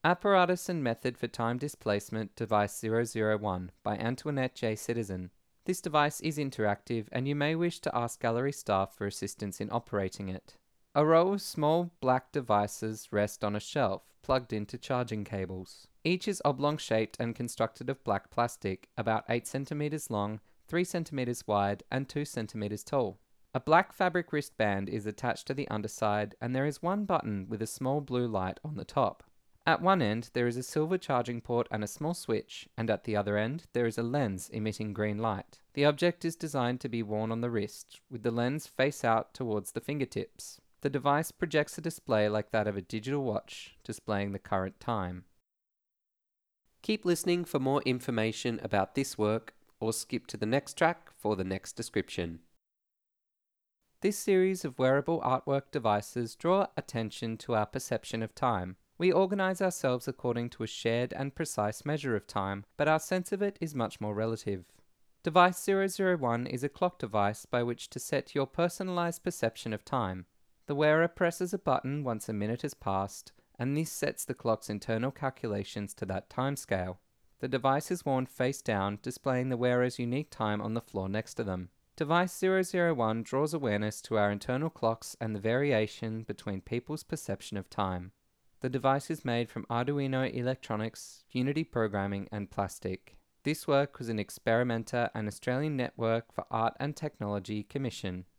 Apparatus and Method for Time Displacement Device 001 by Antoinette J. Citizen. This device is interactive, and you may wish to ask gallery staff for assistance in operating it. A row of small black devices rest on a shelf, plugged into charging cables. Each is oblong-shaped and constructed of black plastic, about 8 cm long, 3 cm wide, and 2 cm tall. A black fabric wristband is attached to the underside, and there is one button with a small blue light on the top. At one end, there is a silver charging port and a small switch, and at the other end, there is a lens emitting green light. The object is designed to be worn on the wrist, with the lens face out towards the fingertips. The device projects a display like that of a digital watch, displaying the current time. Keep listening for more information about this work, or skip to the next track for the next description. This series of wearable artwork devices draw attention to our perception of time. We organize ourselves according to a shared and precise measure of time, but our sense of it is much more relative. Device 001 is a clock device by which to set your personalized perception of time. The wearer presses a button once a minute has passed, and this sets the clock's internal calculations to that timescale. The device is worn face down, displaying the wearer's unique time on the floor next to them. Device 001 draws awareness to our internal clocks and the variation between people's perception of time. The device is made from Arduino electronics, Unity programming, and plastic. This work was an Experimenta and Australian Network for Art and Technology commission.